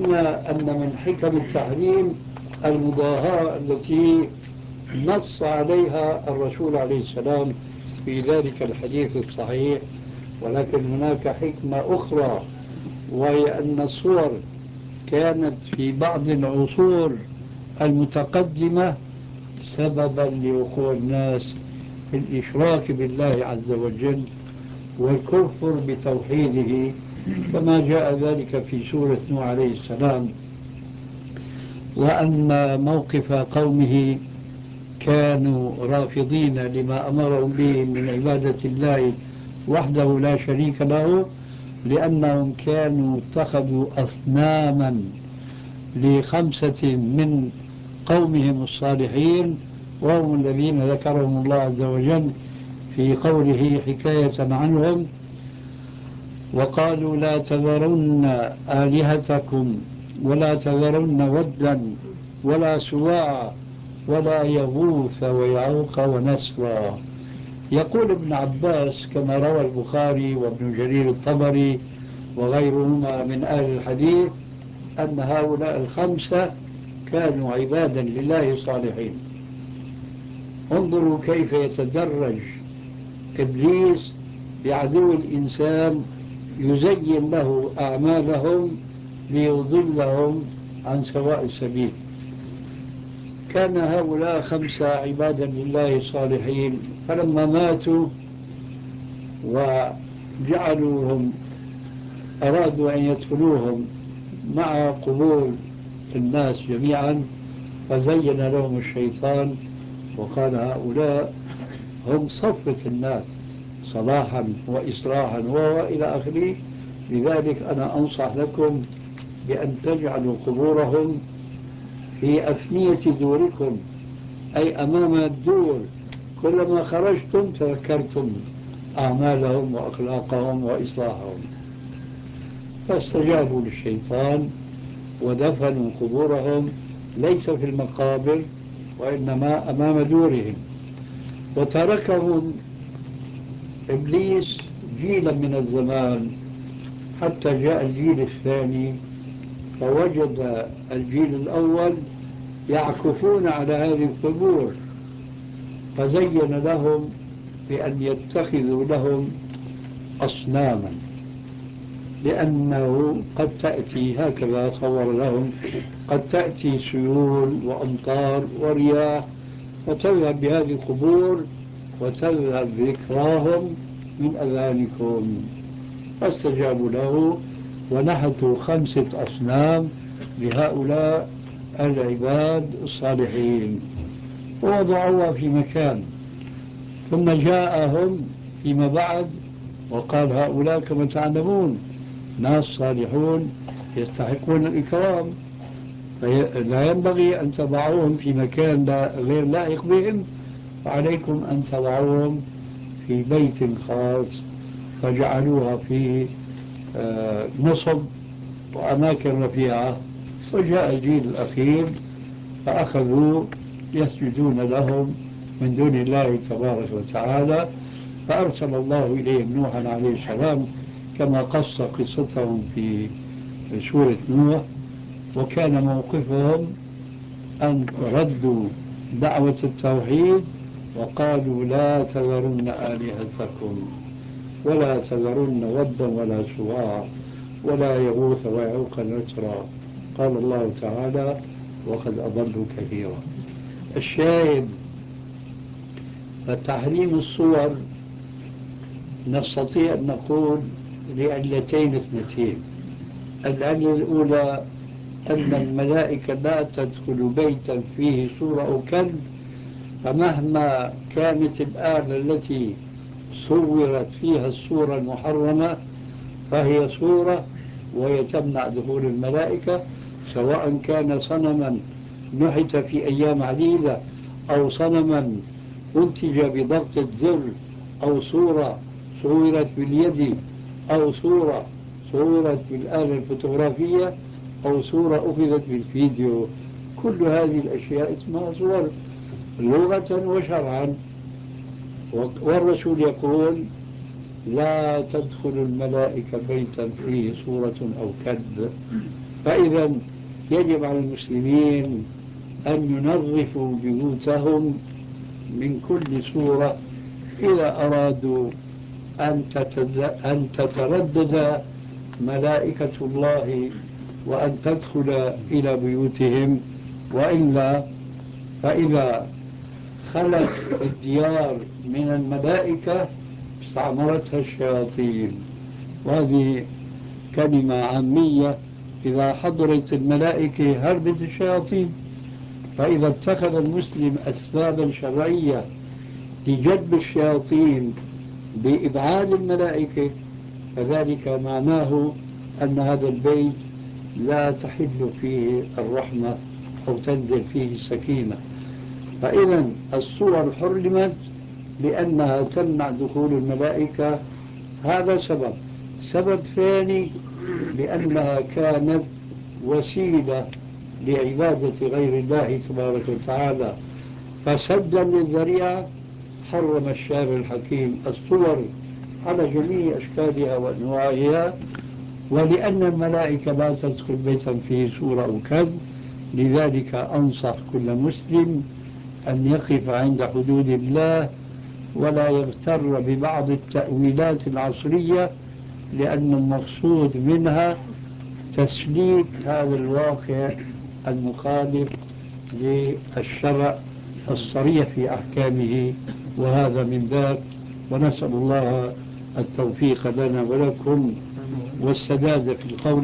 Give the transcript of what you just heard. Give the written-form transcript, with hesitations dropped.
قلنا أن من حكم التحريم المضاهاة التي نص عليها الرسول عليه السلام في ذلك الحديث الصحيح، ولكن هناك حكمة أخرى، وهي أن الصور كانت في بعض العصور المتقدمة سببا لوقوع الناس في الإشراك بالله عز وجل والكفر بتوحيده، كما جاء ذلك في سورة نوح عليه السلام. وأن موقف قومه كانوا رافضين لما أمرهم به من عبادة الله وحده لا شريك له، لأنهم كانوا اتخذوا أصناما ل5 من قومهم الصالحين، وهم الذين ذكرهم الله عز وجل في قوله حكاية عنهم: وقالوا لا تذرن آلهتكم ولا تذرن ودا ولا سواع ولا يغوث ويعوق ونسرا. يقول ابن عباس كما روى البخاري وابن جرير الطبري وغيرهما من أهل الحديث أن هؤلاء ال5 كانوا عبادا لله صالحين. انظروا كيف يتدرج إبليس بعدو الإنسان، يزين له أعمالهم ليضلهم عن سواء السبيل. كان هؤلاء 5 عبادا لله صالحين، فلما ماتوا وجعلوهم أرادوا أن يدخلوهم مع قبور الناس جميعا، فزين لهم الشيطان وقال هؤلاء هم صفوة الناس صلاحا وإصلاحا وإلى آخره، لذلك أنا أنصح لكم بأن تجعلوا قبورهم في أفنية دوركم، أي أمام الدور، كلما خرجتم تذكرتم أعمالهم وأخلاقهم وإصلاحهم. فاستجابوا للشيطان ودفنوا قبورهم ليس في المقابر وإنما أمام دورهم. وتركهم إبليس جيلا من الزمان حتى جاء الجيل الثاني، فوجد الجيل الأول يعكفون على هذه القبور، فزين لهم بأن يتخذوا لهم أصناما، لأنه قد تأتي، هكذا صور لهم، قد تأتي سيول وأمطار ورياح فتذهب بهذه القبور وتذهب ذكراهم من أذهانكم. فاستجابوا له ونحتوا 5 أصنام لهؤلاء العباد الصالحين ووضعوها في مكان، ثم جاءهم فيما بعد وقال هؤلاء كما تعلمون ناس صالحون يستحقون الإكرام، فلا ينبغي أن تضعوهم في مكان غير لائق بهم، فعليكم أن تضعوهم في بيت خاص، فجعلوها في نصب وأماكن رفيعة. وجاء الجيل الأخير فأخذوا يسجدون لهم من دون الله تبارك وتعالى، فأرسل الله إليهم نوحا عليه السلام كما قص قصتهم في سورة نوح. وكان موقفهم أن ردوا دعوة التوحيد وقالوا لا تذرن آلهتكم ولا تذرن ودا ولا سواع ولا يغوث ويعوق نسرا. قال الله تعالى وقد أضلوا كثيرا. الشاهد فتحريم الصور نستطيع أن نقول لعلتين اثنتين. العلة الأولى أن الملائكة لا تدخل بيتا فيه صورة أو كلب، فمهما كانت الآلة التي صورت فيها الصورة المحرمة فهي صورة وهي تمنع دخول الملائكة، سواء كان صنما نحت في أيام عديدة أو صنما أنتج بضغطة زر أو صورة صورت باليد أو صورة صورت بالآلة الفوتوغرافية أو صورة أخذت بالفيديو. كل هذه الأشياء اسمها صور لغة وشرعا. والرسول يقول لا تدخل الملائكة بيتا فيه صورة أو كلب. فإذا يجب على المسلمين أن ينظفوا بيوتهم من كل صورة إذا أرادوا أن تتردد ملائكة الله وأن تدخل إلى بيوتهم، وإلا فإذا خلت الديار من الملائكة استعمرتها الشياطين. وهذه كلمة عامية، إذا حضرت الملائكة هربت الشياطين. فإذا اتخذ المسلم أسبابا شرعية لجلب الشياطين بإبعاد الملائكة، فذلك معناه أن هذا البيت لا تحل فيه الرحمة أو تنزل فيه السكينة. فإذا الصور حرمت لأنها تمنع دخول الملائكة، هذا سبب. سبب ثاني لأنها كانت وسيلة لعبادة غير الله تبارك وتعالى، فسدا للذريعة حرم الشارع الحكيم الصور على جميع أشكالها وأنواعها. ولأن الملائكة لا تدخل بيتا فيه صورة أو كذب، لذلك أنصح كل مسلم أن يقف عند حدود الله ولا يغتر ببعض التأويلات العصرية، لأن المقصود منها تسليك هذا الواقع المخالف للشرع الصريح في أحكامه، وهذا من ذاك. ونسأل الله التوفيق لنا ولكم والسداد في القول